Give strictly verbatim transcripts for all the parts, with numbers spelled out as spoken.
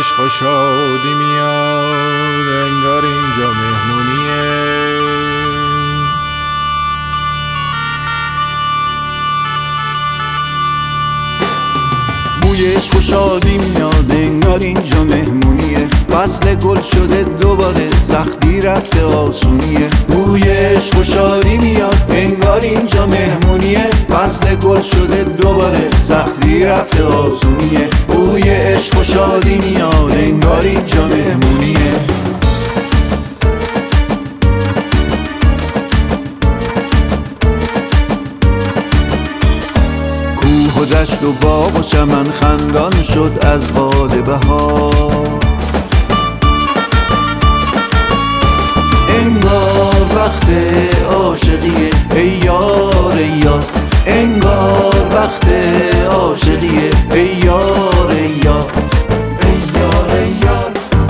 عشق و شادی میاد، انگار اینجا مهمونیه. بوی عشق و شادی میاد، انگار اینجا مهمونیه. فصل گل شده دوباره، سختی رفته آسونیه. بوی عشق و شادی میاد، انگار اینجا مهمونیه. فصل گل شده دوباره، سختی رفته آسونیه. بوی عشق و شادی میاد، انگار اینجا مهمونیه. کوه و دشت و باغ و چمن خندان شد از باد بهار. انگار وقت عاشقیه ای یار ای یار، انگار وقت عاشقیه ای یار ای یار، ای یار ای یار.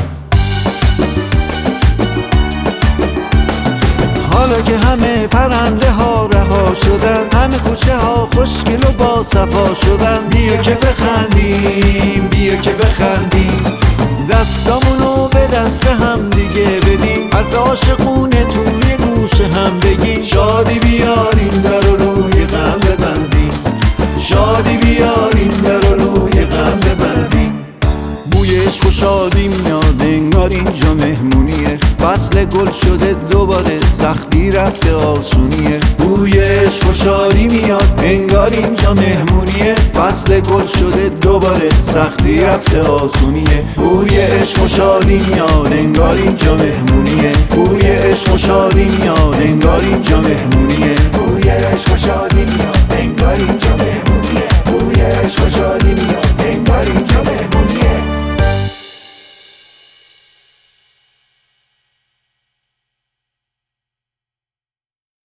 حالا که همه پرنده ها رها شدن، همه کوچه ها خوشگل و با صفا شدن، بیا که بخندیم بیا که بخندیم، دستامونو به دست هم دیگه بدیم، از عاشقونه توی گوش هم بگیم. شادی بیاریم در و روی غم ببندیم، شادی بیاریم در و روی غم ببندیم. بوی عشق و شادی میاد، انگار اینجا مهمونیه. فصل گل شده دوباره، سختی رفته آسونیه. بوی عشق و شادی میاد، انگار اینجا مهمونیه. فصل گل شده دوباره، سختی رفته آسونیه. بوی عشق و شادی میاد، انگار اینجا مهمونیه. بوی عشق و شادی میاد، انگار اینجا مهمونیه. بوی عشق و شادی